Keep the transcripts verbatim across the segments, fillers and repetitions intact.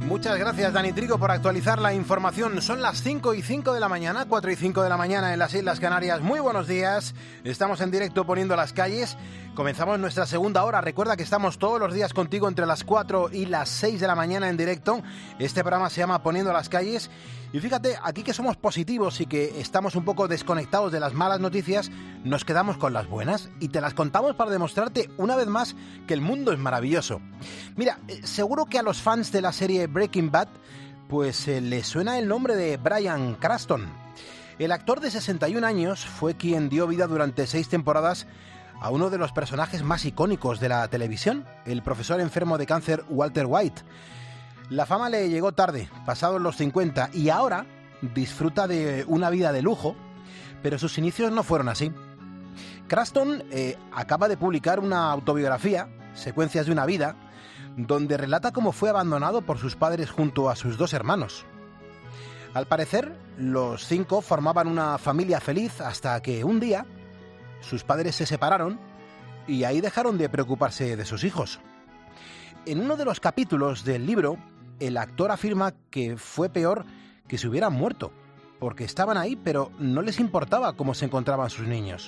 Muchas gracias, Dani Trigo, por actualizar la información. Son las cinco y cinco de la mañana, cuatro y cinco de la mañana en las Islas Canarias. Muy buenos días. Estamos en directo Poniendo las Calles. Comenzamos nuestra segunda hora. Recuerda que estamos todos los días contigo entre las cuatro y las seis de la mañana en directo. Este programa se llama Poniendo las Calles. Y fíjate, aquí que somos positivos y que estamos un poco desconectados de las malas noticias, nos quedamos con las buenas y te las contamos para demostrarte una vez más que el mundo es maravilloso. Mira, seguro que a los fans de la serie Breaking Bad pues eh, les suena el nombre de Bryan Cranston. El actor de sesenta y un años fue quien dio vida durante seis temporadas a uno de los personajes más icónicos de la televisión, el profesor enfermo de cáncer Walter White. La fama le llegó tarde, pasados los cincuenta, y ahora disfruta de una vida de lujo, pero sus inicios no fueron así. Cranston eh, acaba de publicar una autobiografía, Secuencias de una vida, donde relata cómo fue abandonado por sus padres junto a sus dos hermanos. Al parecer, los cinco formaban una familia feliz hasta que un día sus padres se separaron y ahí dejaron de preocuparse de sus hijos. En uno de los capítulos del libro, el actor afirma que fue peor que se hubieran muerto, porque estaban ahí pero no les importaba cómo se encontraban sus niños.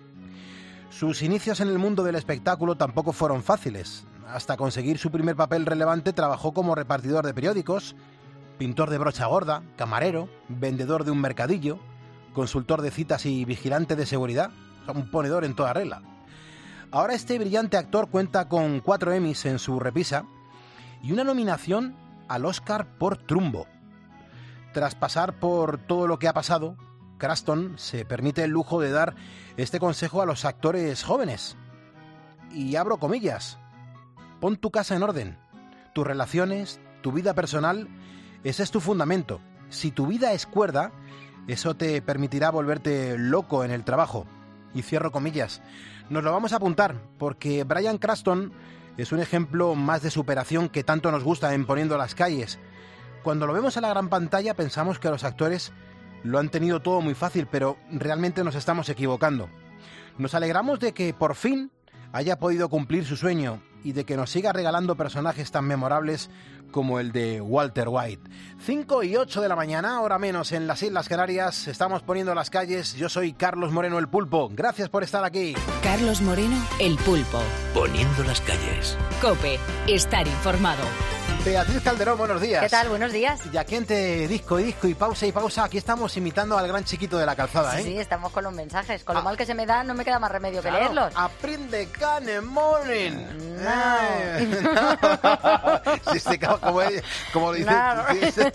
Sus inicios en el mundo del espectáculo tampoco fueron fáciles. Hasta conseguir su primer papel relevante trabajó como repartidor de periódicos, pintor de brocha gorda, camarero, vendedor de un mercadillo, consultor de citas y vigilante de seguridad, un ponedor en toda regla. Ahora este brillante actor cuenta con cuatro Emmys en su repisa y una nominación al Oscar por Trumbo. Tras pasar por todo lo que ha pasado, Cranston se permite el lujo de dar este consejo a los actores jóvenes. Y abro comillas: pon tu casa en orden, tus relaciones, tu vida personal, ese es tu fundamento. Si tu vida es cuerda, eso te permitirá volverte loco en el trabajo. Y cierro comillas. Nos lo vamos a apuntar, porque Bryan Cranston es un ejemplo más de superación que tanto nos gusta en Poniendo las Calles. Cuando lo vemos en la gran pantalla pensamos que los actores lo han tenido todo muy fácil, pero realmente nos estamos equivocando. Nos alegramos de que por fin haya podido cumplir su sueño y de que nos siga regalando personajes tan memorables como el de Walter White. cinco y ocho de la mañana, hora menos en las Islas Canarias. Estamos Poniendo las Calles. Yo soy Carlos Moreno, el Pulpo. Gracias por estar aquí. Carlos Moreno, el Pulpo. Poniendo las Calles. COPE. Estar informado. Beatriz Calderón, buenos días. ¿Qué tal? Buenos días. Y aquí entre disco y disco y pausa y pausa, aquí estamos imitando al gran chiquito de la calzada, sí, ¿eh? Sí, estamos con los mensajes. Con lo ah, mal que se me da, no me queda más remedio claro, que leerlos. Aprende cane morning. No. Eh, no. Sí, sí, como, como, como dice. No. Sí,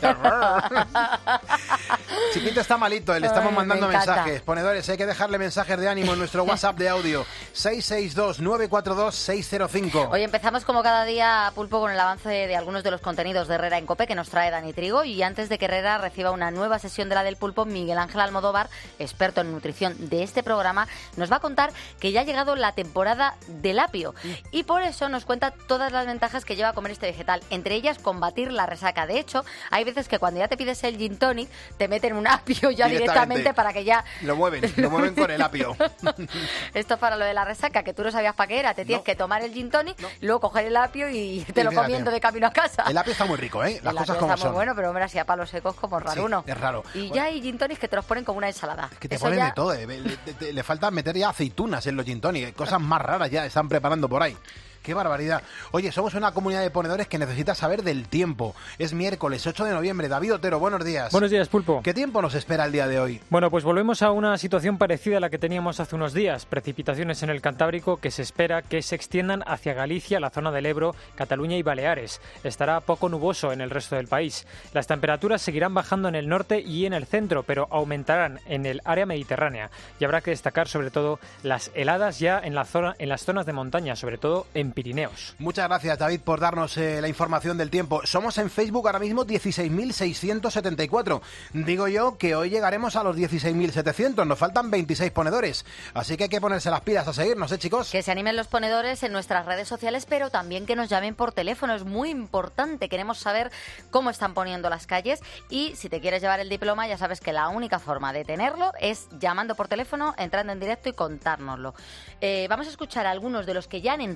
Chiquito está malito, le estamos Ay, mandando me encanta. mensajes. Ponedores, hay que dejarle mensajes de ánimo en nuestro WhatsApp de audio. seis seis dos, nueve cuatro dos, seis cero cinco. Hoy empezamos como cada día, Pulpo, con el avance de algunos de los contenidos de Herrera en COPE que nos trae Dani Trigo. Y antes de que Herrera reciba una nueva sesión de la del Pulpo, Miguel Ángel Almodóvar, experto en nutrición de este programa, nos va a contar que ya ha llegado la temporada del apio. Y por eso nos cuenta todas las ventajas que lleva a comer este vegetal. Entre ellas, combatir la resaca. De hecho, hay veces que cuando ya te pides el gin tonic, te meten un apio ya directamente, directamente para que ya... Lo mueven, lo mueven con el apio. Esto para lo de la resaca, que tú no sabías para qué era. Te tienes no. que tomar el gin tonic, no. luego coger el apio y te y lo fíjate, comiendo de camino a casa. El apio está muy rico, ¿eh? Las el cosas apio como está son. muy bueno, pero hombre, así a palos secos como raro sí, uno. es raro. Y bueno, ya hay gin tonics que te los ponen como una ensalada. Que te Eso ponen ya... de todo. Eh. Le, le, le falta meter ya aceitunas en los gin tonics. Cosas más raras ya están preparando por ahí. ¡Qué barbaridad! Oye, somos una comunidad de ponedores que necesita saber del tiempo. Es miércoles ocho de noviembre. David Otero, buenos días. Buenos días, Pulpo. ¿Qué tiempo nos espera el día de hoy? Bueno, pues volvemos a una situación parecida a la que teníamos hace unos días. Precipitaciones en el Cantábrico que se espera que se extiendan hacia Galicia, la zona del Ebro, Cataluña y Baleares. Estará poco nuboso en el resto del país. Las temperaturas seguirán bajando en el norte y en el centro, pero aumentarán en el área mediterránea. Y habrá que destacar sobre todo las heladas ya en, la zona, en las zonas de montaña, sobre todo en Pirineos. Muchas gracias, David, por darnos eh, la información del tiempo. Somos en Facebook ahora mismo dieciséis mil seiscientos setenta y cuatro. Digo yo que hoy llegaremos a los dieciséis mil setecientos. Nos faltan veintiséis ponedores. Así que hay que ponerse las pilas a seguirnos, ¿eh, chicos? Que se animen los ponedores en nuestras redes sociales, pero también que nos llamen por teléfono. Es muy importante. Queremos saber cómo están poniendo las calles. Y si te quieres llevar el diploma, ya sabes que la única forma de tenerlo es llamando por teléfono, entrando en directo y contárnoslo. Eh, vamos a escuchar a algunos de los que ya han entrado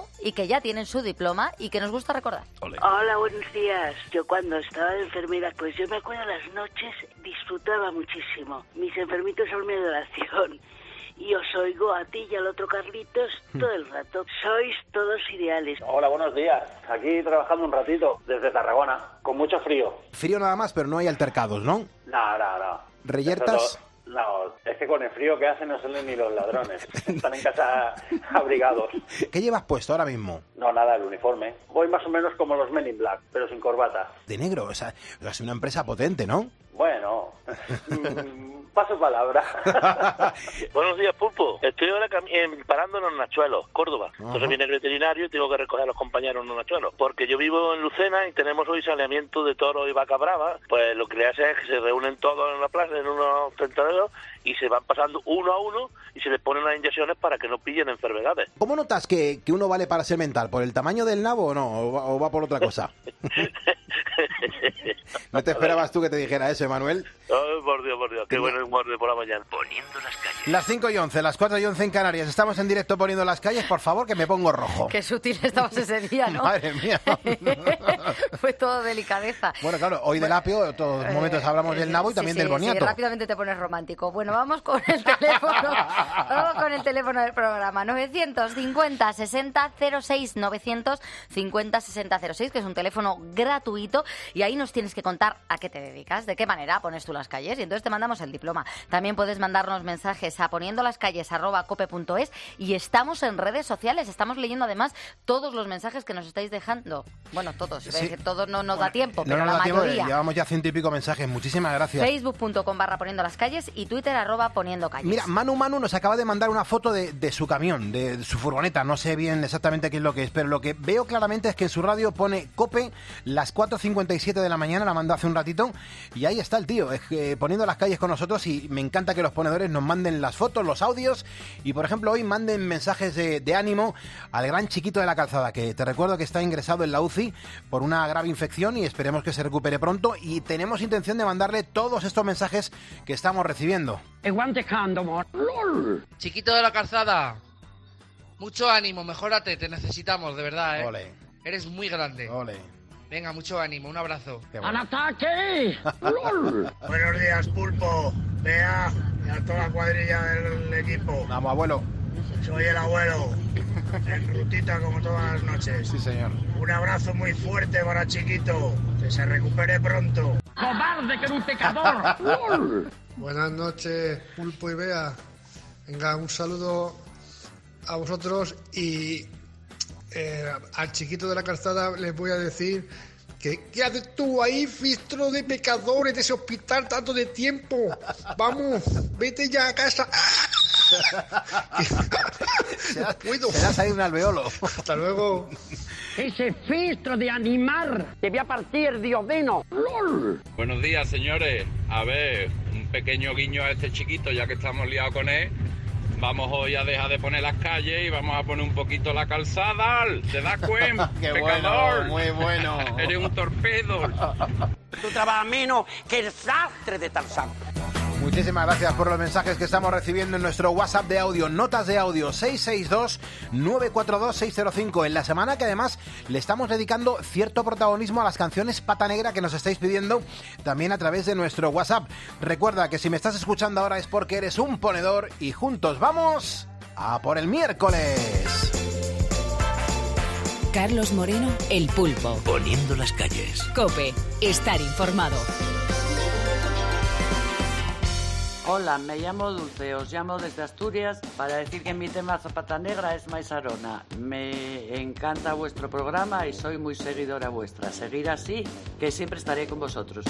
y que ya tienen su diploma y que nos gusta recordar. Olé. Hola, buenos días. Yo cuando estaba de enfermera, pues yo me acuerdo las noches disfrutaba muchísimo. Mis enfermitos son mi adoración. Y os oigo a ti y al otro Carlitos todo el rato. Sois todos ideales. Hola, buenos días. Aquí trabajando un ratito desde Tarragona, con mucho frío. Frío nada más, pero no hay altercados, ¿no? No, no, no. ¿Reyertas? No, es que con el frío que hace no salen ni los ladrones. Están en casa abrigados. ¿Qué llevas puesto ahora mismo? No, nada, el uniforme. Voy más o menos como los Men in Black, pero sin corbata. De negro, o sea, es una empresa potente, ¿no? Bueno, paso palabra. Buenos días, Pulpo. Estoy ahora cam- eh, parando en los Nachuelos, Córdoba. Ajá. Entonces viene el veterinario y tengo que recoger a los compañeros en los Nachuelos. Porque yo vivo en Lucena y tenemos hoy saneamiento de toros y vaca brava. Pues lo que le hace es que se reúnen todos en la plaza, en unos tentaderos, y se van pasando uno a uno y se les ponen las inyecciones para que no pillen enfermedades. ¿Cómo notas que, que uno vale para ser mental? ¿Por el tamaño del nabo o no? ¿O va, o va por otra cosa? ¿No te esperabas tú que te dijera eso, Emanuel? Oh, por Dios, por Dios, qué bueno el guardia por la mañana. Poniendo las calles. Las cinco y once, las cuatro y once en Canarias. Estamos en directo poniendo las calles. Por favor, que me pongo rojo. Qué sutil estabas ese día, ¿no? Madre mía. Fue todo delicadeza. Bueno, claro, hoy del apio, todos los momentos hablamos del nabo y Sí, también sí, del boniato. Sí, rápidamente te pones romántico. Bueno, vamos con el teléfono. Vamos con el teléfono del programa. novecientos cincuenta sesenta cero seis, novecientos cincuenta sesenta cero seis, que es un teléfono gratuito, y ahí nos tienes que contar a qué te dedicas, de qué manera pones tú las calles, y entonces te mandamos el diploma. También puedes mandarnos mensajes a poniendo las calles arroba cope punto es, y estamos en redes sociales. Estamos leyendo además todos los mensajes que nos estáis dejando. Bueno, todos. Sí. Que todos no nos da tiempo, No pero nos la da tiempo, mayoría. llevamos ya ciento y pico mensajes. Muchísimas gracias. facebook punto com barra poniendo las calles y Twitter arroba poniendo calles. Mira, Manu Manu nos acaba de mandar una foto de, de su camión, de, de su furgoneta. No sé bien exactamente qué es lo que es, pero lo que veo claramente es que en su radio pone COPE las cuatro cincuenta y siete de la mañana, la mandó hace un ratito, y ahí está el tío, es que, poniendo las calles con nosotros, y me encanta que los ponedores nos manden las fotos, los audios, y por ejemplo hoy manden mensajes de, de ánimo al gran Chiquito de la Calzada, que te recuerdo que está ingresado en la U C I por una grave infección y esperemos que se recupere pronto, y tenemos intención de mandarle todos estos mensajes que estamos recibiendo. Chiquito de la Calzada, mucho ánimo, mejórate, te necesitamos, de verdad, ¿eh? Ole, Eres muy grande. ole. Venga, mucho ánimo, un abrazo. Qué bueno. ¡Al ataque! Buenos días, Pulpo, Bea y a toda la cuadrilla del equipo. Vamos, abuelo. Soy el abuelo, en rutita como todas las noches. Sí, señor. Un abrazo muy fuerte para Chiquito, que se recupere pronto. ¡Cobarde, que era un pecador! Buenas noches, Pulpo y Bea. Venga, un saludo a vosotros y eh, al Chiquito de la Calzada les voy a decir que ¿qué haces tú ahí, filtro de pecadores de ese hospital tanto de tiempo? Vamos, vete ya a casa. Se ha, se ha salido un alveolo. Hasta luego. Ese filtro de animar te voy a partir de odeno. ¡Lol! Buenos días, señores. A ver, un pequeño guiño a este chiquito, ya que estamos liados con él. Vamos hoy a dejar de poner las calles y vamos a poner un poquito la calzada. ¿Te das cuenta? Qué pecador. bueno, muy bueno. Eres un torpedo. Tú trabajas menos que el sastre de Tarzán. Muchísimas gracias por los mensajes que estamos recibiendo en nuestro WhatsApp de audio, notas de audio seis seis dos, nueve cuatro dos, seis cero cinco. En la semana que además le estamos dedicando cierto protagonismo a las canciones Pata Negra que nos estáis pidiendo también a través de nuestro WhatsApp. Recuerda que si me estás escuchando ahora es porque eres un ponedor y juntos vamos a por el miércoles. Carlos Moreno, El Pulpo. Poniendo las calles. COPE, estar informado. Hola, me llamo Dulce, os llamo desde Asturias para decir que mi tema Pata Negra es Maisarona. Me encanta vuestro programa y soy muy seguidora vuestra. Seguir así, que siempre estaré con vosotros.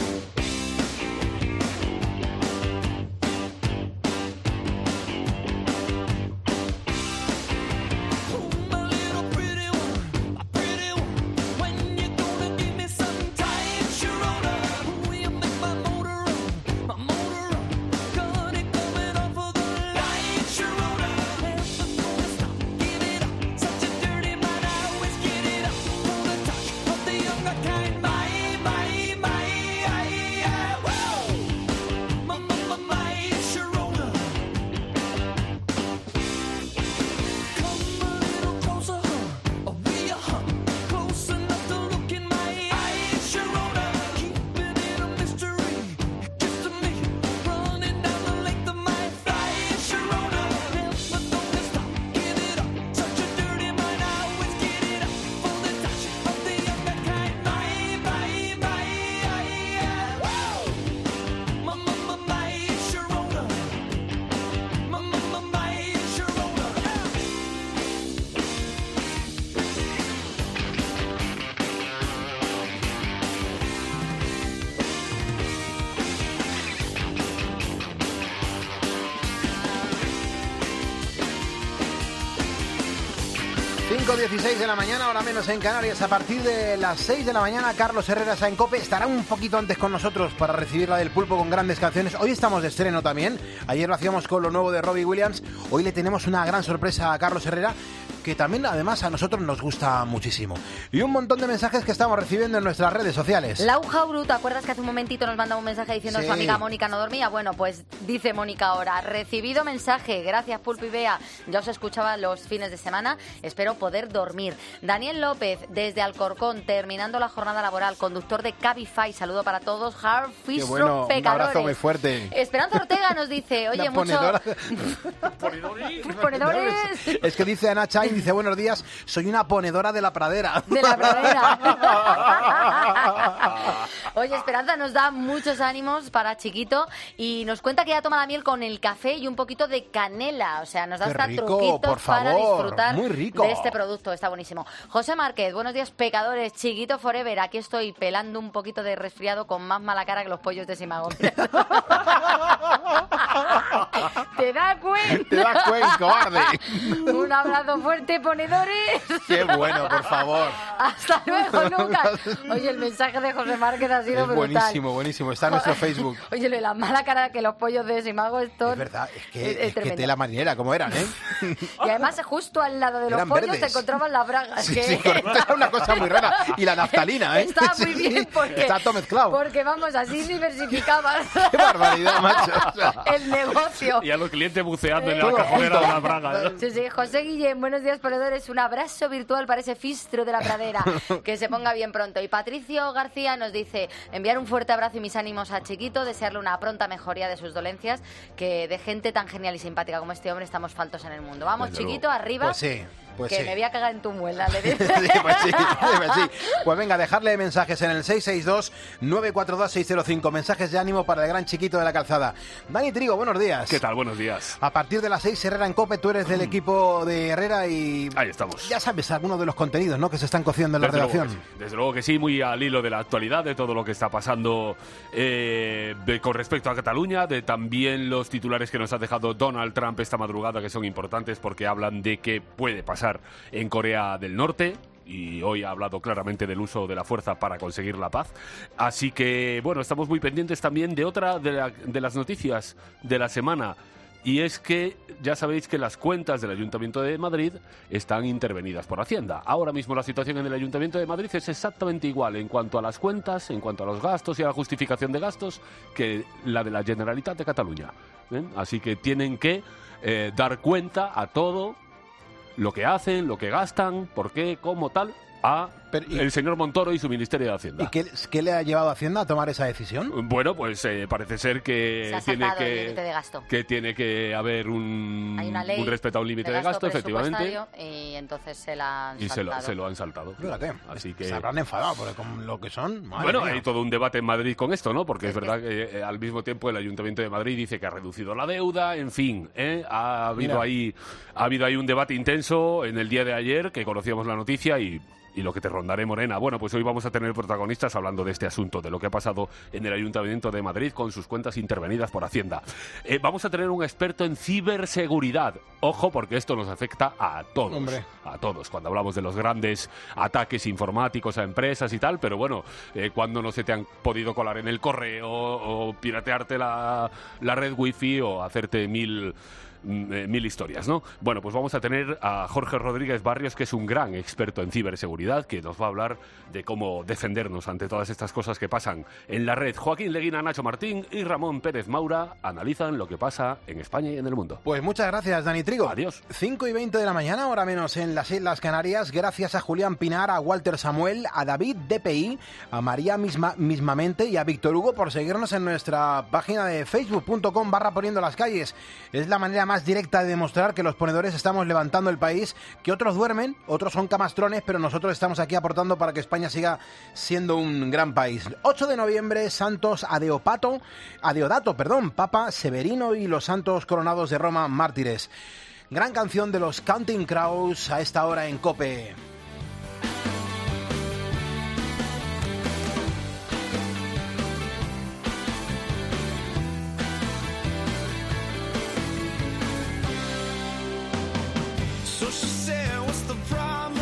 cinco dieciséis de la mañana, ahora menos en Canarias. A partir de las seis de la mañana, Carlos Herrera está en COPE. Estará un poquito antes con nosotros para recibir la del Pulpo con grandes canciones. Hoy estamos de estreno también. Ayer lo hacíamos con lo nuevo de Robbie Williams. Hoy le tenemos una gran sorpresa a Carlos Herrera, que también además a nosotros nos gusta muchísimo. Y un montón de mensajes que estamos recibiendo en nuestras redes sociales. Lau Jauru, ¿te acuerdas que hace un momentito nos mandaba un mensaje diciendo Sí. su amiga Mónica no dormía? Bueno, pues dice Mónica ahora, recibido mensaje, gracias Pulpo y Bea, ya os escuchaba los fines de semana, espero poder dormir. Daniel López, desde Alcorcón, terminando la jornada laboral, conductor de Cabify, saludo para todos, Hard Qué Fistro bueno, un Pecadores. abrazo muy fuerte. Esperanza Ortega nos dice, oye, La mucho... ponedora. Ponedores. Es que dice Ana Chain, dice, buenos días, soy una ponedora de la pradera. De la pradera. Oye, Esperanza nos da muchos ánimos para Chiquito y nos cuenta que ya toma la miel con el café y un poquito de canela. O sea, nos da Qué hasta rico, truquitos por para favor, disfrutar muy rico. de este producto. Está buenísimo. José Márquez, buenos días, pecadores. Chiquito Forever, aquí estoy pelando un poquito de resfriado con más mala cara que los pollos de Simago. ¿Te das cuenta? Te das cuenta, cobarde. Un abrazo fuerte, ponedores. Qué bueno, por favor. Hasta luego, Lucas. Oye, el mensaje de José Márquez ha sido Es brutal. buenísimo, buenísimo. Está en nuestro Facebook. Oye, lo de la mala cara que los pollos de Simago, esto Es verdad, es que, es- es es que tremendo. tela marinera, como eran, ¿eh? Y además, justo al lado de los Eran pollos verdes. se encontraban las bragas. Sí, que... sí, correcto, era una cosa muy rara. Y la naftalina, ¿eh? Está muy Sí, bien porque... Está todo mezclado. Porque, vamos, así diversificabas Qué barbaridad, macho. O sea, el negocio. Y a los clientes buceando en la Todo cajonera junto. de las bragas. Sí, sí, José Guillén, buenos días, ponedores. Un abrazo virtual para ese fistro de la pradera. Que se ponga bien pronto. Y Patricio García nos dice, enviar un fuerte abrazo y mis ánimos a Chiquito, desearle una pronta mejoría de sus dolencias, que de gente tan genial y simpática como este hombre estamos faltos en el mundo. Vamos, Desde Chiquito, luego. arriba. Pues sí, pues que sí. me voy a cagar en tu muela, le dice. Sí, pues sí, pues sí. Pues venga, dejarle mensajes en el seis seis dos, nueve cuatro dos, seis cero cinco. Mensajes de ánimo para el gran Chiquito de la calzada. Dani Trigo, buenos días. ¿Qué tal? Buenos días. A partir de las seis, Herrera en COPE, tú eres del equipo de Herrera y... Ahí estamos. Ya sabes algunos de los contenidos, ¿no?, que se están cociendo en la Desde luego redacción. que sí. Desde luego que sí, muy al hilo de la actualidad, de todo lo que está pasando eh, de- con respecto a Cataluña, de también los titulares que nos ha dejado Donald Trump esta madrugada, que son importantes porque hablan de qué puede pasar en Corea del Norte. Y hoy ha hablado claramente del uso de la fuerza para conseguir la paz. Así que, bueno, estamos muy pendientes también de otra de, la- de las noticias de la semana. Y es que ya sabéis que las cuentas del Ayuntamiento de Madrid están intervenidas por Hacienda. Ahora mismo la situación en el Ayuntamiento de Madrid es exactamente igual en cuanto a las cuentas, en cuanto a los gastos y a la justificación de gastos, que la de la Generalitat de Cataluña. ¿Ven? Así que tienen que eh, dar cuenta a todo lo que hacen, lo que gastan, por qué, cómo, tal, a Pero, ¿y- el señor Montoro y su Ministerio de Hacienda. ¿Y qué, qué le ha llevado a Hacienda a tomar esa decisión? Bueno, pues eh, parece ser que Se ha tiene saltado el que límite de gasto. que tiene que haber un, Hay una ley un respeto a un límite de gasto, efectivamente, presupuestario, y entonces se la han y se lo, saltado. se lo han saltado. Fíjate, Así que se habrán enfadado porque con lo que son. Madre bueno, mía. hay todo un debate en Madrid con esto, ¿no? Porque es verdad que eh, al mismo tiempo el Ayuntamiento de Madrid dice que ha reducido la deuda, en fin, ¿eh? ha habido Mira. ahí ha habido ahí un debate intenso en el día de ayer que conocíamos la noticia y y lo que te rondaré, Morena. Bueno, pues hoy vamos a tener protagonistas hablando de este asunto, de lo que ha pasado en el Ayuntamiento de Madrid con sus cuentas intervenidas por Hacienda. Eh, vamos a tener un experto en ciberseguridad. Ojo, porque esto nos afecta a todos. Hombre. A todos, cuando hablamos de los grandes ataques informáticos a empresas y tal, pero bueno, eh, cuando no se te han podido colar en el correo o piratearte la, la red wifi o hacerte mil... Mm, mil historias, ¿no? Bueno, pues vamos a tener a Jorge Rodríguez Barrios, que es un gran experto en ciberseguridad, que nos va a hablar de cómo defendernos ante todas estas cosas que pasan en la red. Joaquín Leguina, Nacho Martín y Ramón Pérez Maura analizan lo que pasa en España y en el mundo. Pues muchas gracias, Dani Trigo. Adiós. cinco y veinte de la mañana, ahora menos en las Islas Canarias. Gracias a Julián Pinar, a Walter Samuel, a David D P I, a María misma, mismamente y a Víctor Hugo por seguirnos en nuestra página de facebook punto com barra poniendo las calles. Es la manera más directa de demostrar que los ponedores estamos levantando el país, que otros duermen, otros son camastrones, pero nosotros estamos aquí aportando para que España siga siendo un gran país. ocho de noviembre, santos Adeopato, Adeodato, perdón, Papa Severino y los santos coronados de Roma, mártires. Gran canción de los Counting Crows a esta hora en COPE. So she said, what's the problem?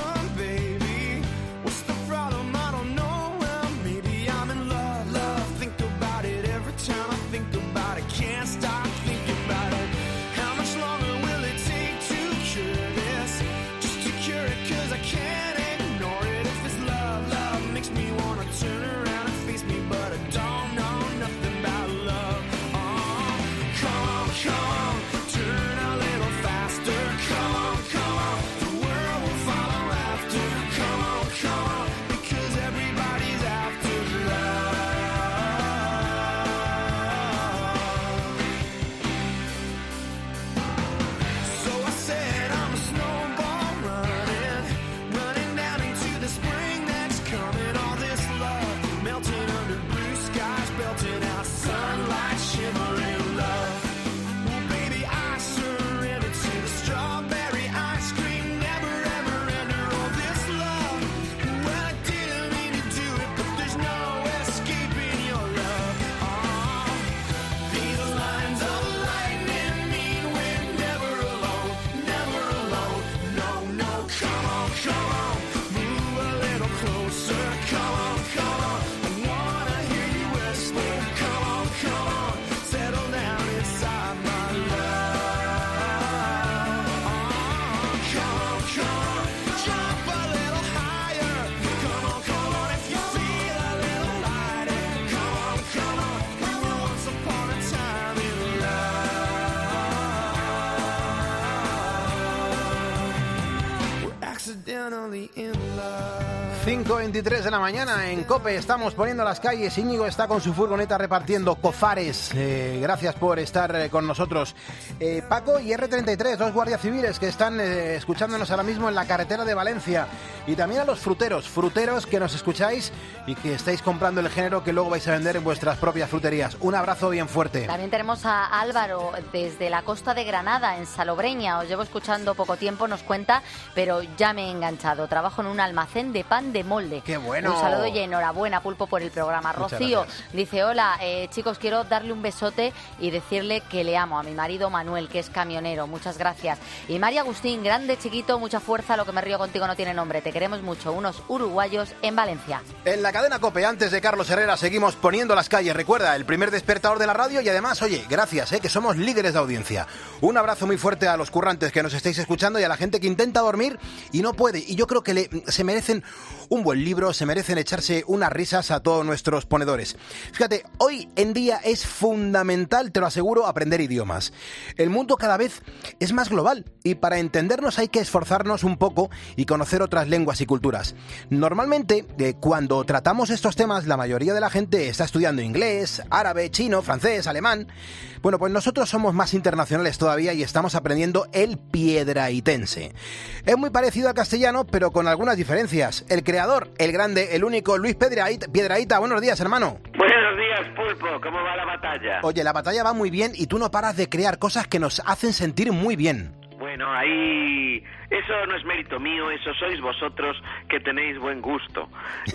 cinco veintitrés de la mañana en COPE, estamos poniendo las calles. Íñigo está con su furgoneta repartiendo cofares. Eh, gracias por estar eh, con nosotros. Eh, Paco y erre treinta y tres, dos guardias civiles que están eh, escuchándonos ahora mismo en la carretera de Valencia. Y también a los fruteros, fruteros que nos escucháis y que estáis comprando el género que luego vais a vender en vuestras propias fruterías. Un abrazo bien fuerte. También tenemos a Álvaro desde la costa de Granada, en Salobreña. Os llevo escuchando poco tiempo, nos cuenta, pero ya me he enganchado. Trabajo en un almacén de pan de molde. ¡Qué bueno! Un saludo y enhorabuena, Pulpo, por el programa. Muchas Rocío gracias. dice, hola, eh, chicos, quiero darle un besote y decirle que le amo a mi marido Manuel, que es camionero. Muchas gracias. Y María Agustín, grande, chiquito, mucha fuerza, lo que me río contigo no tiene nombre. Te queremos mucho. Unos uruguayos en Valencia. En la cadena COPE, antes de Carlos Herrera, seguimos poniendo las calles. Recuerda, el primer despertador de la radio y además, oye, gracias, eh, que somos líderes de audiencia. Un abrazo muy fuerte a los currantes que nos estáis escuchando y a la gente que intenta dormir y no puede. Y yo creo que le, se merecen un buen libro, se merecen echarse unas risas a todos nuestros ponedores. Fíjate, hoy en día es fundamental, te lo aseguro, aprender idiomas. El mundo cada vez es más global y para entendernos hay que esforzarnos un poco y conocer otras lenguas y culturas. Normalmente, eh, cuando tratamos estos temas, la mayoría de la gente está estudiando inglés, árabe, chino, francés, alemán. Bueno, pues nosotros somos más internacionales todavía y estamos aprendiendo el piedrahítense. Es muy parecido al castellano, pero con algunas diferencias. El creador, el grande, el único, Luis Piedrahíta. Piedrahíta, buenos días, hermano. Buenos días, Pulpo. ¿Cómo va la batalla? Oye, la batalla va muy bien y tú no paras de crear cosas que nos hacen sentir muy bien. Bueno, ahí... Eso no es mérito mío, eso sois vosotros que tenéis buen gusto.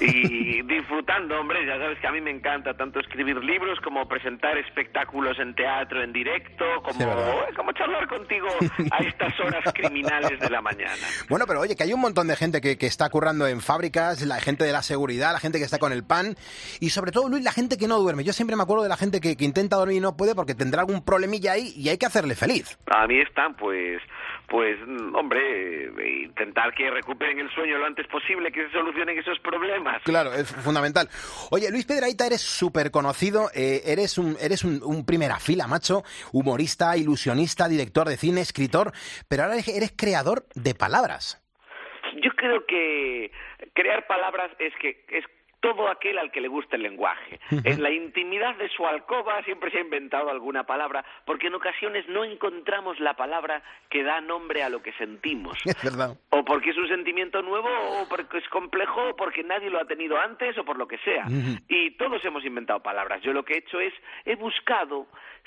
Y disfrutando, hombre, ya sabes que a mí me encanta tanto escribir libros como presentar espectáculos en teatro en directo, como, Sí, como charlar contigo a estas horas criminales de la mañana. Bueno, pero oye, que hay un montón de gente que, que está currando en fábricas, la gente de la seguridad, la gente que está con el pan y sobre todo, Luis, la gente que no duerme. Yo siempre me acuerdo de la gente que, que intenta dormir y no puede porque tendrá algún problemilla ahí y hay que hacerle feliz. A mí están, pues... Pues, hombre, intentar que recuperen el sueño lo antes posible, que se solucionen esos problemas. Claro, es fundamental. Oye, Luis Piedrahíta, eres súper conocido, eh, eres, un, eres un, un primera fila, macho, humorista, ilusionista, director de cine, escritor, pero ahora eres creador de palabras. Yo creo que crear palabras es que... es todo aquel al que le gusta el lenguaje. Uh-huh. En la intimidad de su alcoba siempre se ha inventado alguna palabra, porque en ocasiones no encontramos la palabra que da nombre a lo que sentimos. Es verdad. O porque es un sentimiento nuevo, o porque es complejo, o porque nadie lo ha tenido antes, o por lo que sea. Uh-huh. Y todos hemos inventado palabras. Yo lo que he hecho es, he buscado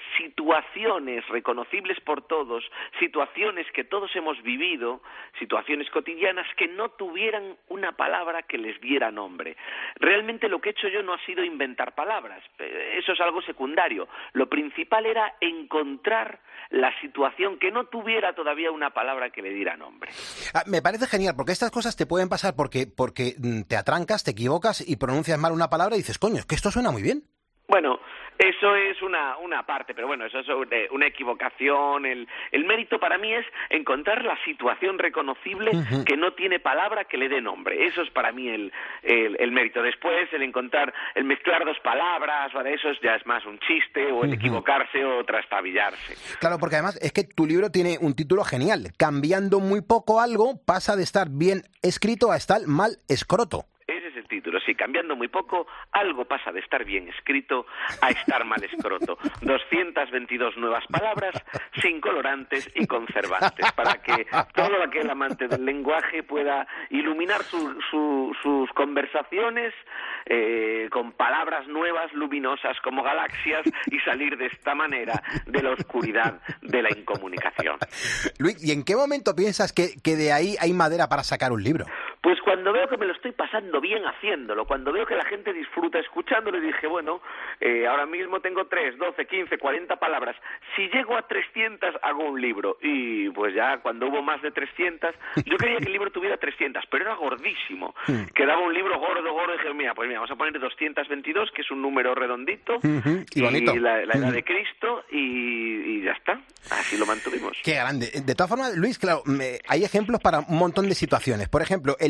situaciones reconocibles por todos, situaciones que todos hemos vivido, situaciones cotidianas que no tuvieran una palabra que les diera nombre. Realmente lo que he hecho yo no ha sido inventar palabras, eso es algo secundario. Lo principal era encontrar la situación que no tuviera todavía una palabra que le diera nombre. Ah, me parece genial, porque estas cosas te pueden pasar porque, porque te atrancas, te equivocas y pronuncias mal una palabra y dices, coño, es que esto suena muy bien. Bueno, eso es una, una parte, pero bueno, eso es una equivocación. El, el mérito para mí es encontrar la situación reconocible uh-huh. que no tiene palabra que le dé nombre. Eso es para mí el, el, el mérito. Después, el encontrar, el mezclar dos palabras, ¿vale? Eso ya es más un chiste, o el uh-huh. equivocarse o trastabillarse. Claro, porque además es que tu libro tiene un título genial. Cambiando muy poco algo, pasa de estar bien escrito a estar mal escroto. Ese es el título, sí, cambiando muy poco, algo pasa de estar bien escrito a estar mal escroto. doscientas veintidós nuevas palabras, sin colorantes y conservantes, para que todo aquel amante del lenguaje pueda iluminar su, su, sus conversaciones eh, con palabras nuevas, luminosas como galaxias, y salir de esta manera de la oscuridad de la incomunicación. Luis, ¿y en qué momento piensas que, que de ahí hay madera para sacar un libro? Pues cuando veo que me lo estoy pasando bien haciéndolo, cuando veo que la gente disfruta escuchándolo, y dije, bueno, eh, ahora mismo tengo tres, doce, quince, cuarenta palabras. Si llego a trescientas, hago un libro. Y pues ya cuando hubo más de trescientas, yo quería que el libro tuviera trescientas, pero era gordísimo. Quedaba un libro gordo, gordo, y dije, mira, pues mira, vamos a poner doscientos veintidós, que es un número redondito, uh-huh. y, bonito. y la, la edad de Cristo, y, y ya está. Así lo mantuvimos. Qué grande. De todas formas, Luis, claro, me, hay ejemplos para un montón de situaciones. Por ejemplo, el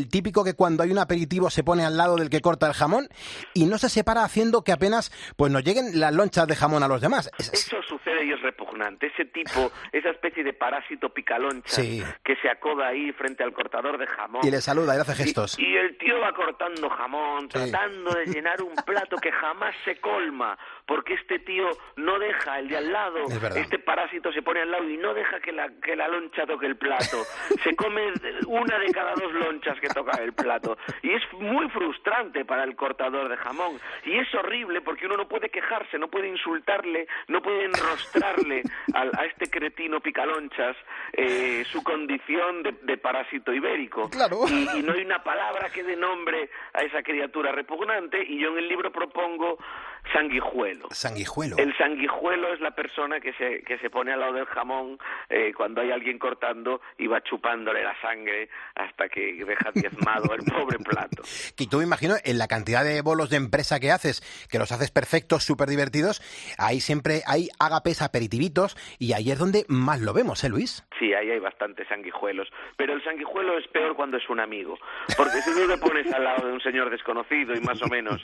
el típico que cuando hay un aperitivo se pone al lado del que corta el jamón y no se separa, haciendo que apenas pues nos lleguen las lonchas de jamón a los demás. Es... Eso sucede y es repugnante. Ese tipo, esa especie de parásito picaloncha sí. que se acoda ahí frente al cortador de jamón. Y le saluda y le hace gestos. Y, y el tío va cortando jamón, sí. tratando de llenar un plato que jamás se colma, porque este tío no deja el de al lado, este parásito se pone al lado y no deja que la, que la loncha toque el plato. Se come una de cada dos lonchas que toca el plato. Y es muy frustrante para el cortador de jamón. Y es horrible porque uno no puede quejarse, no puede insultarle, no puede enrostrarle a, a este cretino picalonchas eh, su condición de, de parásito ibérico. Claro. Y, y no hay una palabra que dé nombre a esa criatura repugnante, y yo en el libro propongo sanguijuelo. Sanguijuelo. El sanguijuelo es la persona que se, que se pone al lado del jamón eh, cuando hay alguien cortando y va chupándole la sangre hasta que deja diezmado el pobre plato. Que tú me imagino, en la cantidad de bolos de empresa que haces, que los haces perfectos, súper divertidos, ahí siempre hay ágapes, aperitivitos, y ahí es donde más lo vemos, ¿eh, Luis? Sí, ahí hay bastantes sanguijuelos, pero el sanguijuelo es peor cuando es un amigo, porque si tú te pones al lado de un señor desconocido y más o menos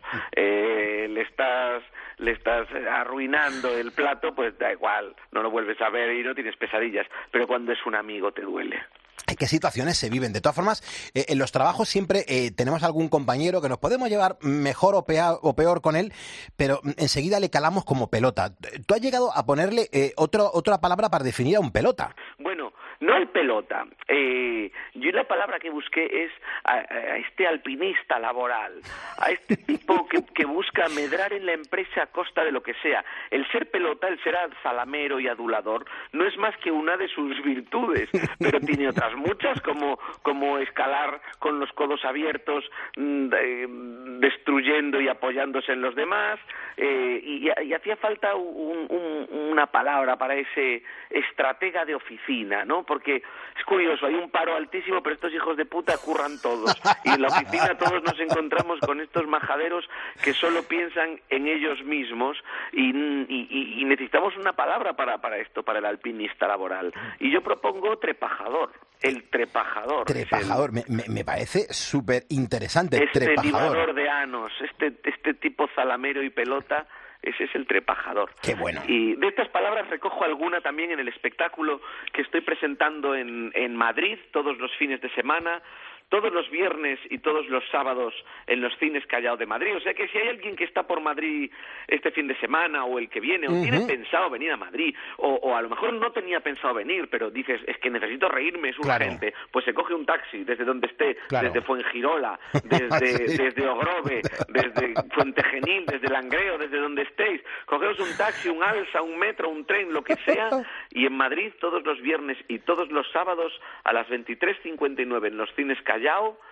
eh, le estás le estás arruinando el plato, pues da igual, no lo vuelves a ver y no tienes pesadillas, pero cuando es un amigo te duele. ¿Qué situaciones se viven? De todas formas, eh, en los trabajos siempre eh, tenemos algún compañero que nos podemos llevar mejor o peor, o peor con él, pero enseguida le calamos como pelota. ¿Tú has llegado a ponerle eh, otro, otra palabra para definir a un pelota? Bueno, no el pelota. Eh, yo la palabra que busqué es a, a este alpinista laboral, a este tipo que, que busca medrar en la empresa a costa de lo que sea. El ser pelota, el ser zalamero y adulador, no es más que una de sus virtudes, pero tiene otras muchas, como, como escalar con los codos abiertos, eh, destruyendo y apoyándose en los demás, eh, y, y hacía falta un, un, una palabra para ese estratega de oficina, ¿no? Porque es curioso, hay un paro altísimo, pero estos hijos de puta curran todos, y en la oficina todos nos encontramos con estos majaderos que solo piensan en ellos mismos, y, y, y necesitamos una palabra para, para esto, para el alpinista laboral, y yo propongo trepajador. El trepajador. Trepajador, el, me, me parece súper interesante. Este trepajador. libador de anos, este, este tipo zalamero y pelota, ese es el trepajador. Qué bueno. Y de estas palabras recojo alguna también en el espectáculo que estoy presentando en, en Madrid todos los fines de semana, todos los viernes y todos los sábados en los cines Callao de Madrid. O sea que si hay alguien que está por Madrid este fin de semana o el que viene, o uh-huh. tiene pensado venir a Madrid, o, o a lo mejor no tenía pensado venir, pero dices, es que necesito reírme, es urgente, claro. Pues se coge un taxi desde donde esté, claro. Desde Fuengirola, desde, sí. desde Ogrove, desde Fuentegenil, desde Langreo, desde donde estéis. Cogeos un taxi, un alsa, un metro, un tren, lo que sea, y en Madrid todos los viernes y todos los sábados a las veintitrés cincuenta y nueve en los cines Callao.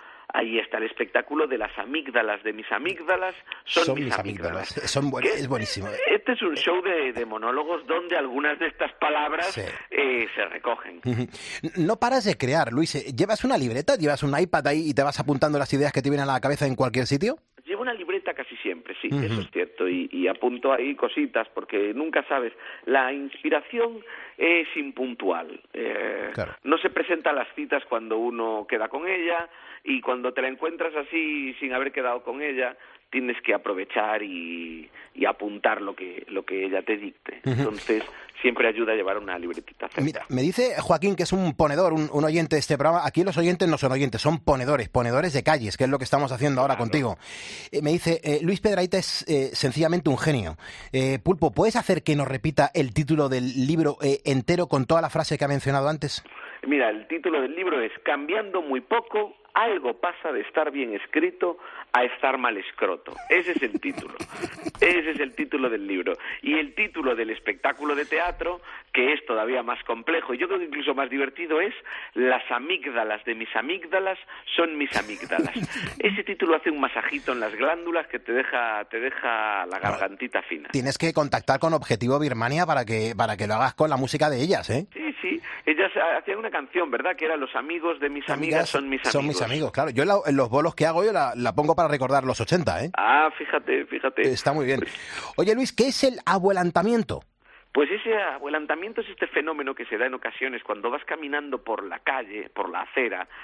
Ahí está el espectáculo de las amígdalas, de mis amígdalas, son, son mis, mis amígdalas. amígdalas. Son buen, es buenísimo. Este es un show de, de monólogos donde algunas de estas palabras sí. eh, se recogen. No paras de crear, Luis. ¿Llevas una libreta, llevas un iPad ahí y te vas apuntando las ideas que te vienen a la cabeza en cualquier sitio? Llevo una libreta casi siempre, sí, uh-huh. Eso es cierto, y, y apunto ahí cositas, porque nunca sabes, la inspiración es impuntual, eh, claro. No se presenta a las citas cuando uno queda con ella, y cuando te la encuentras así sin haber quedado con ella, tienes que aprovechar y, y apuntar lo que lo que ella te dicte. Uh-huh. Entonces, siempre ayuda a llevar una libretita cerca. Mira, me dice Joaquín que es un ponedor, un, un oyente de este programa. Aquí los oyentes no son oyentes, son ponedores, ponedores de calles, que es lo que estamos haciendo ahora claro. contigo. Eh, me dice, eh, Luis Piedrahita es eh, sencillamente un genio. Eh, Pulpo, ¿puedes hacer que nos repita el título del libro eh, entero con toda la frase que ha mencionado antes? Mira, el título del libro es Cambiando muy poco, algo pasa de estar bien escrito a estar mal escroto. Ese es el título. Ese es el título del libro. Y el título del espectáculo de teatro, que es todavía más complejo y yo creo que incluso más divertido, es Las amígdalas de mis amígdalas son mis amígdalas. Ese título hace un masajito en las glándulas que te deja te deja la gargantita fina. Tienes que contactar con Objetivo Birmania para que para que lo hagas con la música de ellas, ¿eh? Sí, sí. Ellas hacían una canción, ¿verdad? Que era Los amigos de mis amigas, amigas son mis amigos. Son mis amigos, claro. Yo en, la, en los bolos que hago yo la, la pongo para recordar los ochenta, ¿eh? Ah, fíjate, fíjate. Está muy bien. Oye, Luis, ¿qué es el abuelantamiento? Pues ese abuelantamiento es este fenómeno que se da en ocasiones cuando vas caminando por la calle, por la acera,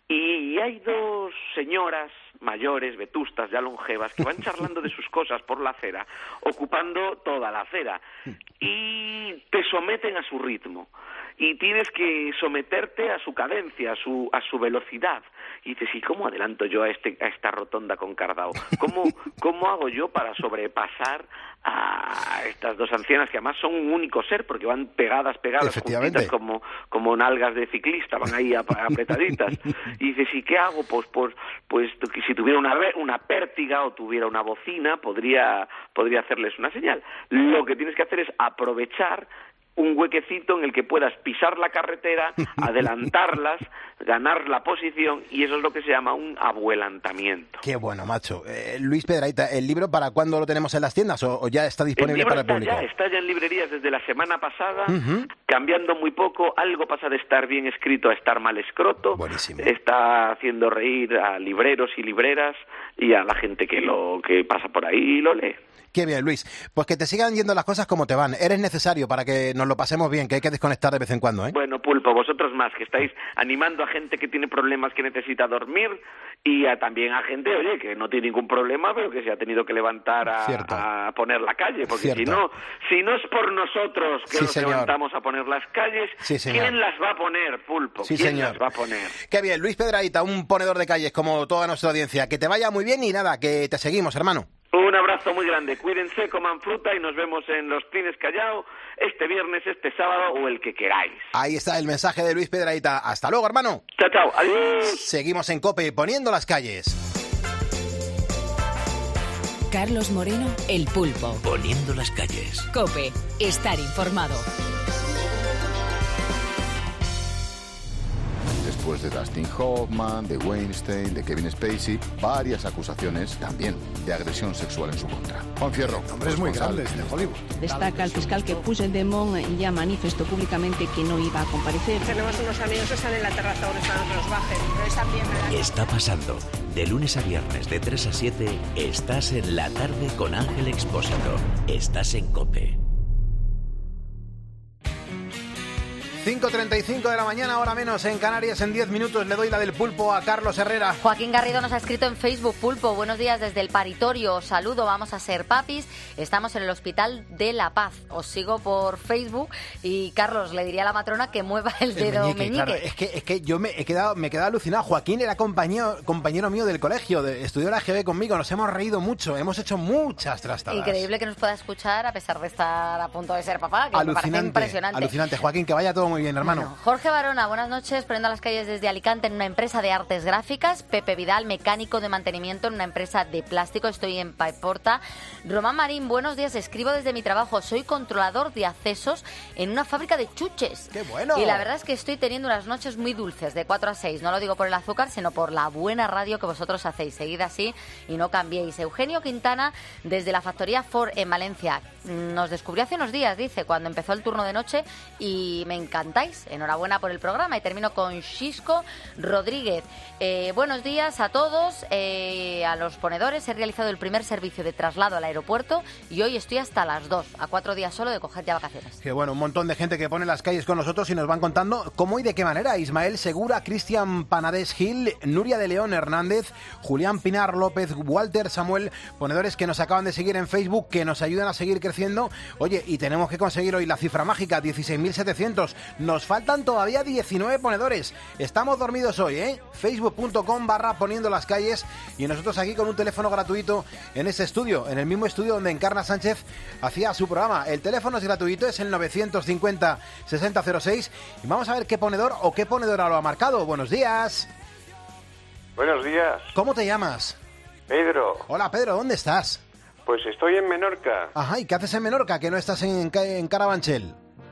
y hay dos señoras mayores, vetustas, ya longevas, que van charlando de sus cosas por la acera, ocupando toda la acera, y te someten a su ritmo. Y tienes que someterte a su cadencia, a su a su velocidad. Y dices, ¿y cómo adelanto yo a este a esta rotonda con cardao? ¿Cómo cómo hago yo para sobrepasar a estas dos ancianas que además son un único ser porque van pegadas, pegadas, juntitas como como nalgas de ciclista, van ahí ap apretaditas? Y dices, ¿y qué hago? Pues pues pues que si tuviera una una pértiga o tuviera una bocina, podría podría hacerles una señal. Lo que tienes que hacer es aprovechar un huequecito en el que puedas pisar la carretera, adelantarlas, ganar la posición, y eso es lo que se llama un abuelantamiento. Qué bueno, macho. Eh, Luis Piedrahita, ¿el libro para cuándo lo tenemos en las tiendas o, o ya está disponible para el público? Ya, está ya en librerías desde la semana pasada, uh-huh. cambiando muy poco. Algo pasa de estar bien escrito a estar mal escroto. Buenísimo. Está haciendo reír a libreros y libreras y a la gente que lo que pasa por ahí y lo lee. Qué bien, Luis. Pues que te sigan yendo las cosas como te van. Eres necesario para que nos lo pasemos bien, que hay que desconectar de vez en cuando, ¿eh? Bueno, Pulpo, vosotros más, que estáis animando a gente que tiene problemas, que necesita dormir, y a, también a gente, oye, que no tiene ningún problema, pero que se ha tenido que levantar a, a poner la calle, porque Cierto. si no si no es por nosotros que sí, nos señor. levantamos a poner las calles, sí, ¿quién las va a poner, Pulpo? Sí, ¿Quién señor. las va a poner? Qué bien, Luis Piedrahita, un ponedor de calles como toda nuestra audiencia. Que te vaya muy bien y nada, que te seguimos, hermano. Un abrazo muy grande, cuídense, coman fruta y nos vemos en los Cines Callao este viernes, este sábado o el que queráis. Ahí está el mensaje de Luis Piedrahita. Hasta luego, hermano. Chao, chao, adiós. Seguimos en COPE, poniendo las calles. Carlos Moreno, El Pulpo. Poniendo las calles. COPE, estar informado. Después de Dustin Hoffman, de Weinstein, de Kevin Spacey, varias acusaciones también de agresión sexual en su contra. Juan Fierro, hombres muy grandes de Hollywood. Destaca el fiscal que Puigdemont ya manifestó públicamente que no iba a comparecer. Tenemos unos amigos que están en la terraza, ahora están otros bajen, pero están bien, ¿verdad? Está pasando. De lunes a viernes de tres a siete, estás en la tarde con Ángel Expósito. Estás en COPE. cinco treinta y cinco de la mañana, ahora menos en Canarias. En diez minutos le doy la del pulpo a Carlos Herrera. Joaquín Garrido nos ha escrito en Facebook: Pulpo, buenos días desde el paritorio, os saludo, vamos a ser papis, estamos en el Hospital de La Paz, os sigo por Facebook. Y Carlos, le diría a la matrona que mueva el dedo el meñique, meñique. Claro, es que, es que yo me he quedado, me he quedado alucinado. Joaquín era compañero, compañero mío del colegio, de, estudió la A G B conmigo, nos hemos reído mucho, hemos hecho muchas trastadas. Increíble que nos pueda escuchar a pesar de estar a punto de ser papá, que me parece impresionante. Alucinante, Joaquín, que vaya todo muy bien, hermano. Bueno, Jorge Barona, buenas noches, poniendo a las calles desde Alicante en una empresa de artes gráficas. Pepe Vidal, mecánico de mantenimiento en una empresa de plástico, estoy en Paiporta. Román Marín, buenos días, escribo desde mi trabajo, soy controlador de accesos en una fábrica de chuches. ¡Qué bueno! Y la verdad es que estoy teniendo unas noches muy dulces, de cuatro a seis, no lo digo por el azúcar, sino por la buena radio que vosotros hacéis. Seguid así y no cambiéis. Eugenio Quintana, desde la factoría Ford en Valencia, nos descubrió hace unos días, dice, cuando empezó el turno de noche, y me encantáis. Enhorabuena por el programa. Y termino con Xisco Rodríguez. Eh, buenos días a todos, eh, a los ponedores. He realizado el primer servicio de traslado al aeropuerto y hoy estoy hasta las dos, a cuatro días solo de coger ya vacaciones. Qué bueno, un montón de gente que pone las calles con nosotros y nos van contando cómo y de qué manera. Ismael Segura, Cristian Panades Gil, Nuria de León Hernández, Julián Pinar López, Walter Samuel, ponedores que nos acaban de seguir en Facebook, que nos ayudan a seguir creciendo. Oye, y tenemos que conseguir hoy la cifra mágica, dieciséis mil setecientos. Nos faltan todavía diecinueve ponedores. Estamos dormidos hoy, ¿eh? facebook punto com barra poniendo las calles, y nosotros aquí con un teléfono gratuito en ese estudio, en el mismo estudio donde Encarna Sánchez hacía su programa. El teléfono es gratuito, es el novecientos cincuenta sesenta cero seis, y vamos a ver qué ponedor o qué ponedora lo ha marcado. Buenos días. Buenos días. ¿Cómo te llamas? Pedro. Hola, Pedro, ¿dónde estás? Pues estoy en Menorca. Ajá, ¿y qué haces en Menorca, que no estás en, en Carabanchel?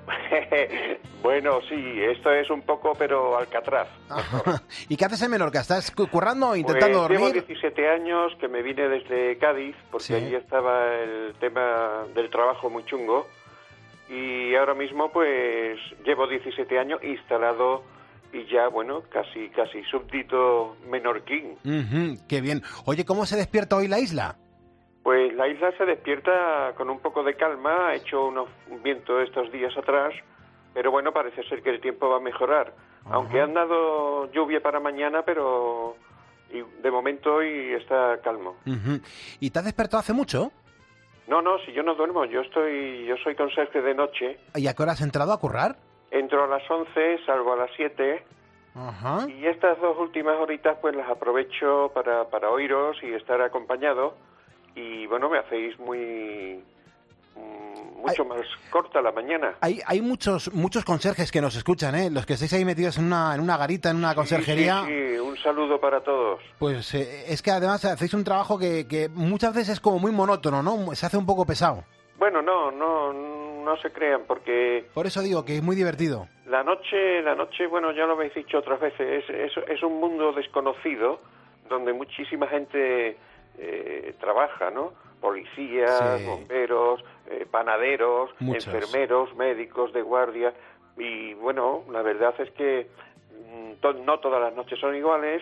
Bueno, sí, esto es un poco, pero Alcatraz. ¿Y qué haces en Menorca? ¿Estás currando o intentando pues dormir? Llevo diecisiete años que me vine desde Cádiz, porque sí. allí estaba el tema del trabajo muy chungo, y ahora mismo pues llevo diecisiete años instalado y ya, bueno, casi casi súbdito menorquín. Uh-huh, qué bien. Oye, ¿cómo se despierta hoy la isla? Pues la isla se despierta con un poco de calma, ha hecho unos, un viento estos días atrás, pero bueno, parece ser que el tiempo va a mejorar. Ajá. Aunque han dado lluvia para mañana, pero y de momento hoy está calmo. Uh-huh. ¿Y te has despertado hace mucho? No, no, si yo no duermo, yo estoy, yo soy conserje de noche. ¿Y a qué hora has entrado a currar? Entro a las once, salgo a las siete. Ajá. Y estas dos últimas horitas pues las aprovecho para, para oíros y estar acompañado. Y bueno, me hacéis muy... mucho hay, más corta la mañana. Hay hay muchos muchos conserjes que nos escuchan, ¿eh? Los que estáis ahí metidos en una en una garita, en una sí, conserjería. Sí, sí, un saludo para todos. Pues eh, es que además hacéis un trabajo que, que muchas veces es como muy monótono, ¿no? Se hace un poco pesado. Bueno, no, no, no se crean, porque... Por eso digo que es muy divertido. La noche, la noche, bueno, ya lo habéis dicho otras veces, es, es, es un mundo desconocido donde muchísima gente eh, trabaja, ¿no? Policías, sí. bomberos, eh, panaderos, Muchos. enfermeros, médicos de guardia. Y bueno, la verdad es que mm, to- no todas las noches son iguales,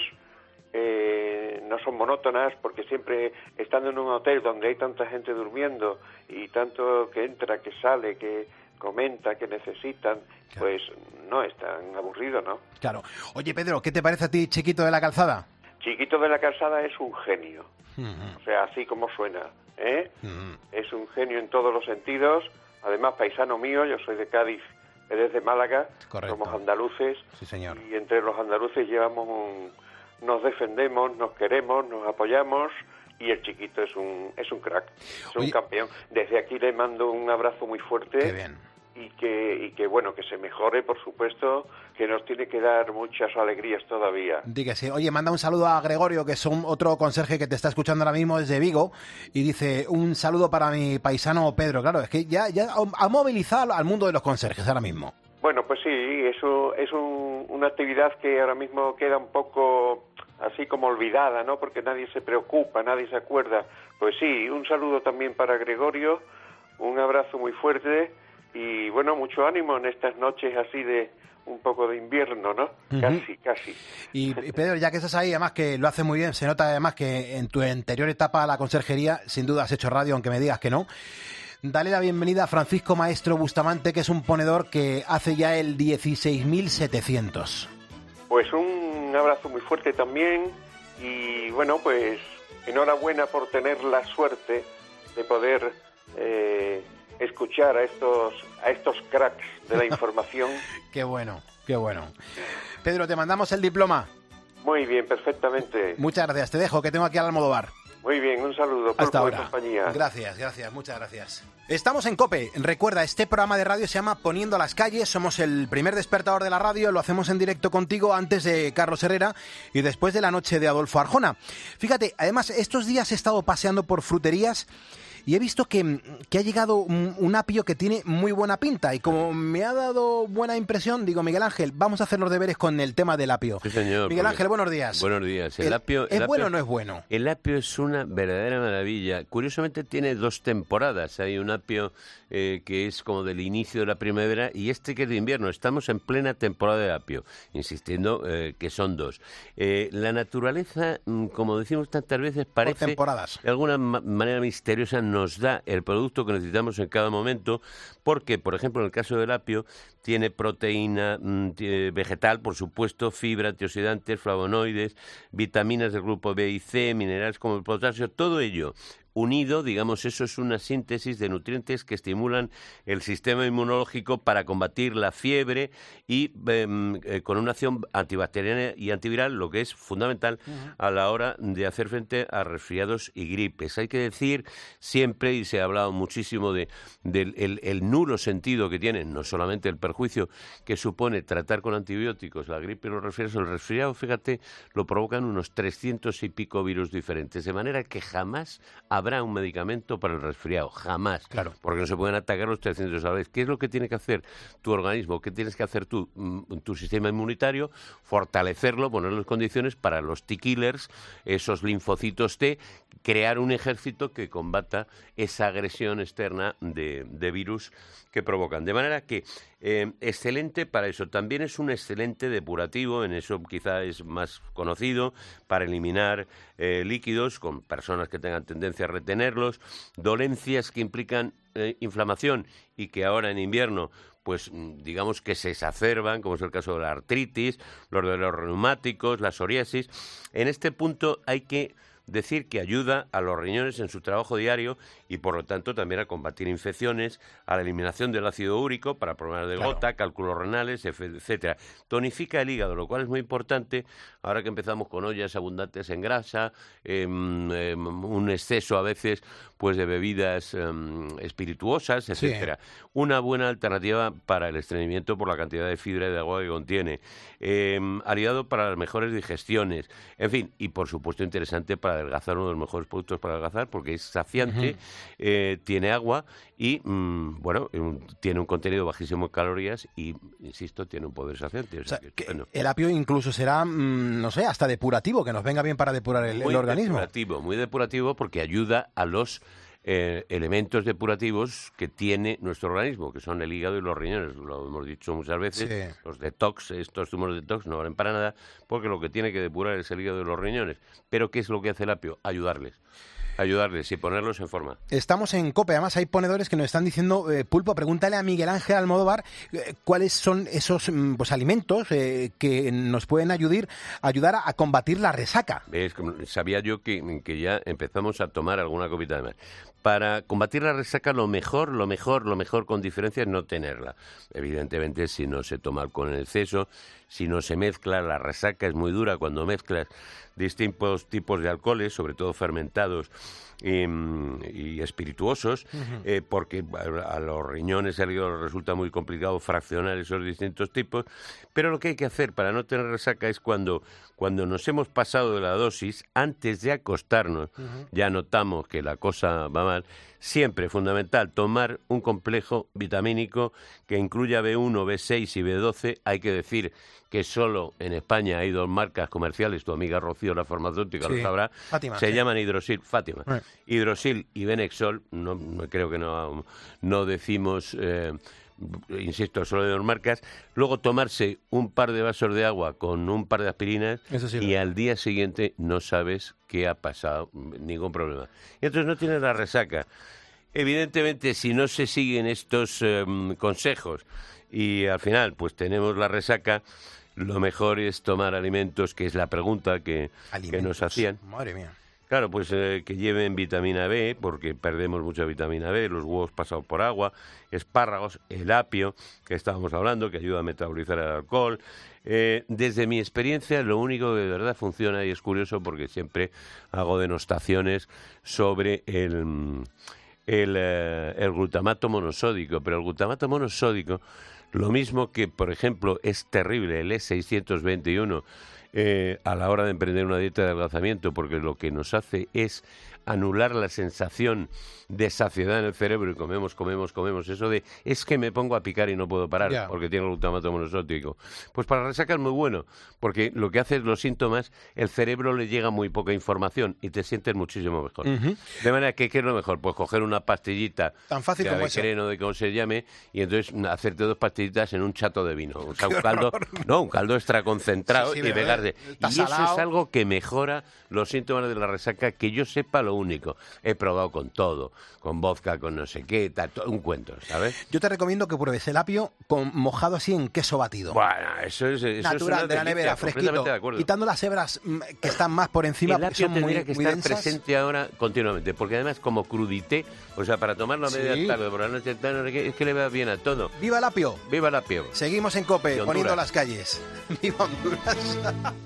eh, no son monótonas, porque siempre estando en un hotel donde hay tanta gente durmiendo y tanto que entra, que sale, que comenta, que necesitan, claro. pues no es tan aburrido, ¿no? Claro. Oye, Pedro, ¿qué te parece a ti, Chiquito de la Calzada? Chiquito de la Calzada es un genio. Uh-huh. O sea, así como suena, ¿eh? Uh-huh. Es un genio en todos los sentidos. Además, paisano mío, yo soy de Cádiz, él es de Málaga. Correcto. Somos andaluces. Sí, señor. Y entre los andaluces llevamos un... nos defendemos, nos queremos, nos apoyamos. Y el Chiquito es un es un crack, es Oye. un campeón. Desde aquí le mando un abrazo muy fuerte. Qué bien. Y que, y que, bueno, que se mejore, por supuesto, que nos tiene que dar muchas alegrías todavía. Dígase. Oye, manda un saludo a Gregorio, que es un otro conserje que te está escuchando ahora mismo desde Vigo, y dice, un saludo para mi paisano Pedro. Claro, es que ya, ya ha movilizado al mundo de los conserjes ahora mismo. Bueno, pues sí, eso es un, una actividad que ahora mismo queda un poco así como olvidada, ¿no? Porque nadie se preocupa, nadie se acuerda. Pues sí, un saludo también para Gregorio, un abrazo muy fuerte. Y bueno, mucho ánimo en estas noches así de un poco de invierno, ¿no? Uh-huh. Casi, casi. Y, y Pedro, ya que estás ahí, además que lo haces muy bien, se nota además que en tu anterior etapa a la conserjería, sin duda has hecho radio, aunque me digas que no. Dale la bienvenida a Francisco Maestro Bustamante, que es un ponedor que hace ya el dieciséis mil setecientos. Pues un abrazo muy fuerte también y bueno, pues enhorabuena por tener la suerte de poder... Eh, escuchar a estos a estos cracks de la información. Qué bueno, qué bueno. Pedro, te mandamos el diploma. Muy bien, perfectamente. Muchas gracias, te dejo, que tengo aquí al Almodóvar. Muy bien, un saludo. Hasta ahora. Compañía. Gracias, gracias, muchas gracias. Estamos en COPE. Recuerda, este programa de radio se llama Poniendo las calles. Somos el primer despertador de la radio. Lo hacemos en directo contigo antes de Carlos Herrera y después de la noche de Adolfo Arjona. Fíjate, además, estos días he estado paseando por fruterías y he visto que, que ha llegado un, un apio que tiene muy buena pinta. Y como me ha dado buena impresión, digo, Miguel Ángel, vamos a hacer los deberes con el tema del apio. Sí, señor. Miguel Ángel, buenos días. Buenos días. El, el apio, ¿Es el bueno apio, o no es bueno? El apio es una verdadera maravilla. Curiosamente tiene dos temporadas. Hay un apio eh, que es como del inicio de la primavera y este que es de invierno. Estamos en plena temporada de apio, insistiendo eh, que son dos. Eh, la naturaleza, como decimos tantas veces, parece... Por temporadas. De alguna ma- manera misteriosa nos da el producto que necesitamos en cada momento, porque, por ejemplo, en el caso del apio, tiene proteína tiene vegetal, por supuesto, fibra, antioxidantes, flavonoides, vitaminas del grupo B y C, minerales como el potasio, todo ello unido, digamos, eso es una síntesis de nutrientes que estimulan el sistema inmunológico para combatir la fiebre y eh, eh, con una acción antibacteriana y antiviral, lo que es fundamental uh-huh. a la hora de hacer frente a resfriados y gripes. Hay que decir siempre, y se ha hablado muchísimo de del el, el nulo sentido que tiene, no solamente el perjuicio que supone tratar con antibióticos la gripe y los resfriados, el resfriado, fíjate, lo provocan unos trescientos y pico virus diferentes, de manera que jamás habrá un medicamento para el resfriado, jamás, claro. porque no se pueden atacar los trescientos a la vez. ¿Qué es lo que tiene que hacer tu organismo? ¿Qué tienes que hacer tú, tu sistema inmunitario? Fortalecerlo, ponerlo en condiciones para los T-killers, esos linfocitos T, crear un ejército que combata esa agresión externa de, de virus que provocan. De manera que eh, excelente para eso. También es un excelente depurativo, en eso quizá es más conocido, para eliminar eh, líquidos con personas que tengan tendencia a retenerlos, dolencias que implican eh, inflamación y que ahora en invierno pues digamos que se exacerban, como es el caso de la artritis, los de los reumáticos, la psoriasis. En este punto hay que decir que ayuda a los riñones en su trabajo diario y por lo tanto también a combatir infecciones, a la eliminación del ácido úrico para problemas de gota, claro, cálculos renales, etcétera. Tonifica el hígado, lo cual es muy importante ahora que empezamos con ollas abundantes en grasa, eh, eh, un exceso a veces pues de bebidas eh, espirituosas, etcétera. Sí. Una buena alternativa para el estreñimiento por la cantidad de fibra y de agua que contiene, eh, aliado para las mejores digestiones, en fin, y por supuesto interesante para adelgazar, uno de los mejores productos para adelgazar porque es saciante, uh-huh. eh, tiene agua y, mmm, bueno, tiene un contenido bajísimo en calorías y, insisto, tiene un poder saciante. O sea, o sea, que, bueno. El apio incluso será, mmm, no sé, hasta depurativo, que nos venga bien para depurar el, el organismo. Muy depurativo, muy depurativo porque ayuda a los Eh, elementos depurativos que tiene nuestro organismo, que son el hígado y los riñones. Lo hemos dicho muchas veces, sí. Los detox, estos zumos de detox no valen para nada, porque lo que tiene que depurar es el hígado y los riñones. Pero ¿qué es lo que hace el apio? Ayudarles. Ayudarles y ponerlos en forma. Estamos en COPE, además hay ponedores que nos están diciendo, eh, Pulpo, pregúntale a Miguel Ángel Almodóvar eh, cuáles son esos pues, alimentos eh, que nos pueden ayudar, ayudar a, a combatir la resaca. ¿Ves? Sabía yo que, que ya empezamos a tomar alguna copita de más. Para combatir la resaca lo mejor, lo mejor, lo mejor con diferencia es no tenerla. Evidentemente si no se toma alcohol en exceso, si no se mezcla, la resaca es muy dura cuando mezclas distintos tipos de alcoholes, sobre todo fermentados y, y espirituosos, uh-huh. eh, porque a los riñones y al hígado resulta muy complicado fraccionar esos distintos tipos, pero lo que hay que hacer para no tener resaca es cuando, cuando nos hemos pasado de la dosis, antes de acostarnos, uh-huh. ya notamos que la cosa va mal, siempre fundamental tomar un complejo vitamínico que incluya B uno, B seis y B doce. Hay que decir que solo en España hay dos marcas comerciales, tu amiga Rocío, la farmacéutica, sí. lo sabrá, Fátima, se sí. llaman Hidrosil, Fátima, right. Hidrosil y Benexol, no, no creo que no, no decimos... Eh, insisto, solo de dos marcas, luego tomarse un par de vasos de agua con un par de aspirinas sí, y al día siguiente no sabes qué ha pasado, ningún problema. Y entonces no tienes la resaca. Evidentemente, si no se siguen estos eh, consejos y al final pues tenemos la resaca, lo mejor es tomar alimentos, que es la pregunta que, que nos hacían. Madre mía. Claro, pues eh, que lleven vitamina B, porque perdemos mucha vitamina B, los huevos pasados por agua, espárragos, el apio, que estábamos hablando, que ayuda a metabolizar el alcohol. Eh, desde mi experiencia, lo único que de verdad funciona, y es curioso porque siempre hago denostaciones sobre el, el, eh, el glutamato monosódico, pero el glutamato monosódico, lo mismo que, por ejemplo, es terrible el E seiscientos veintiuno, Eh, a la hora de emprender una dieta de adelgazamiento, porque lo que nos hace es anular la sensación de saciedad en el cerebro y comemos, comemos, comemos. Eso de, es que me pongo a picar y no puedo parar yeah. porque tiene glutamato monosódico. Pues para la resaca es muy bueno, porque lo que hace es los síntomas, el cerebro le llega muy poca información y te sientes muchísimo mejor. Uh-huh. De manera que, ¿qué es lo mejor? Pues coger una pastillita tan fácil como eso, de de cómo se llame, y entonces hacerte dos pastillitas en un chato de vino. O sea, un caldo, no, un caldo extra concentrado sí, sí, y pegarse. Y eso es algo que mejora los síntomas de la resaca, que yo sepa lo único. He probado con todo, con vodka, con no sé qué, tal, todo, un cuento, ¿sabes? Yo te recomiendo que pruebes el apio con, mojado así en queso batido. Bueno, eso es... Eso natural, es de la nevera, fresquito. Quitando las hebras que están más por encima, el apio son tendría muy, que muy estar densas. presente ahora continuamente, porque además como crudité, o sea, para tomarlo a media sí. tarde, por la noche, tal, no sé qué, es que le va bien a todo. ¡Viva el apio! ¡Viva el apio! Seguimos en COPE, poniendo las calles. ¡Viva Honduras!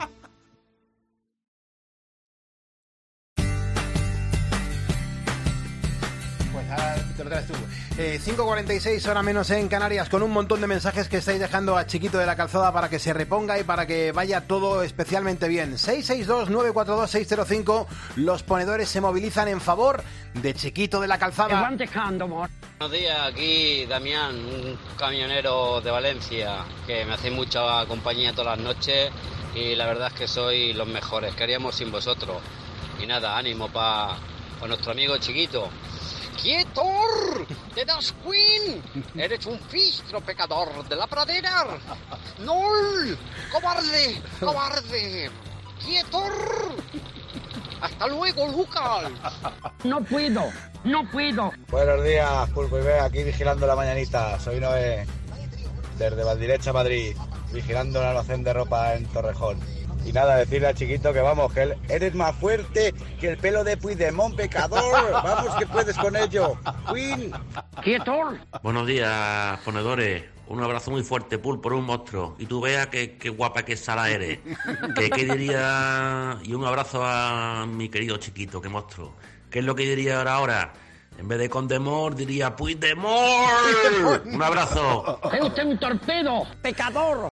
Te lo traes tú. Eh, cinco cuarenta y seis, hora menos en Canarias, con un montón de mensajes que estáis dejando a Chiquito de la Calzada para que se reponga y para que vaya todo especialmente bien. seis seis dos, nueve cuatro dos, seis cero cinco. Los ponedores se movilizan en favor de Chiquito de la Calzada. Buenos días, aquí Damián, un camionero de Valencia que me hace mucha compañía todas las noches y la verdad es que sois los mejores. ¿Qué haríamos sin vosotros? Y nada, ánimo para pa nuestro amigo Chiquito. ¡Quietor! ¡Te das Queen! ¡Eres un fistro pecador de la pradera! ¡Nol! ¡Cobarde! ¡Cobarde! ¡Quietor! Hasta luego, Lucas. No puedo, no puedo. Buenos días, Pulpo y Bea, aquí vigilando la mañanita. Soy Noé, desde Valdirecha, Madrid, vigilando un almacén de ropa en Torrejón. Y nada, decirle al chiquito que vamos, que él, eres más fuerte que el pelo de Puigdemont, pecador. Vamos, que puedes con ello. Queen. ¡Quieto! Buenos días, ponedores. Un abrazo muy fuerte, Pulpo, un monstruo. Y tú veas qué, qué guapa, qué sala eres. ¿Qué, qué diría? Y un abrazo a mi querido chiquito, qué monstruo. ¿Qué es lo que diría ahora ahora? En vez de Condemor, diría Puigdemont. Un abrazo. ¡Es usted un torpedo, pecador!